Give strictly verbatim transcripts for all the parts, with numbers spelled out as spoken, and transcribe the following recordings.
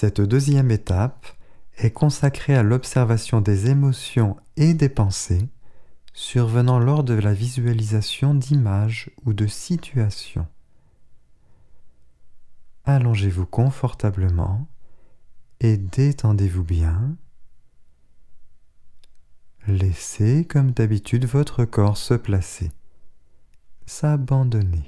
Cette deuxième étape est consacrée à l'observation des émotions et des pensées survenant lors de la visualisation d'images ou de situations. Allongez-vous confortablement et détendez-vous bien. Laissez comme d'habitude votre corps se placer, s'abandonner.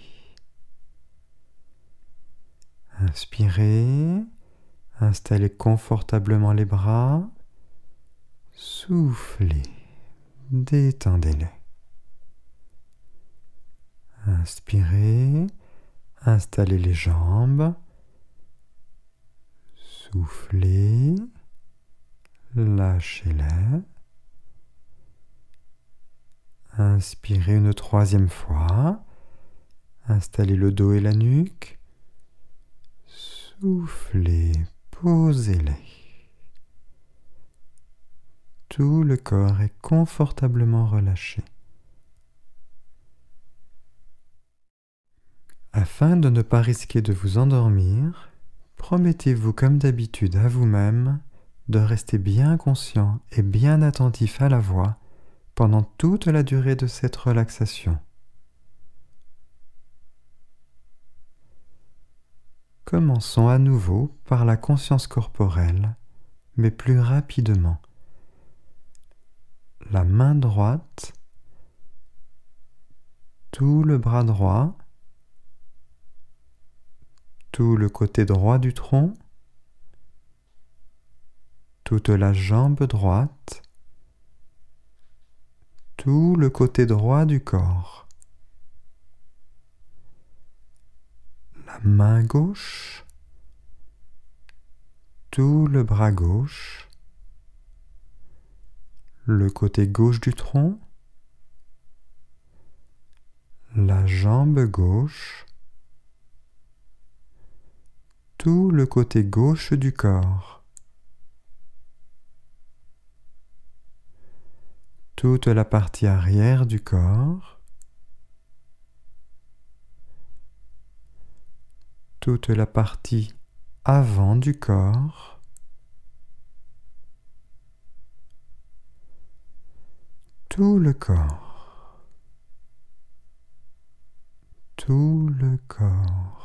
Inspirez, installez confortablement les bras, soufflez, détendez-les. Inspirez, installez les jambes, soufflez, lâchez-les. Inspirez une troisième fois, installez le dos et la nuque, soufflez, posez-les. Tout le corps est confortablement relâché. Afin de ne pas risquer de vous endormir, promettez-vous comme d'habitude à vous-même de rester bien conscient et bien attentif à la voix pendant toute la durée de cette relaxation. Commençons à nouveau par la conscience corporelle, mais plus rapidement. La main droite, tout le bras droit, tout le côté droit du tronc, toute la jambe droite, tout le côté droit du corps. La main gauche, tout le bras gauche, le côté gauche du tronc, la jambe gauche, tout le côté gauche du corps, toute la partie arrière du corps, toute la partie avant du corps, tout le corps, tout le corps.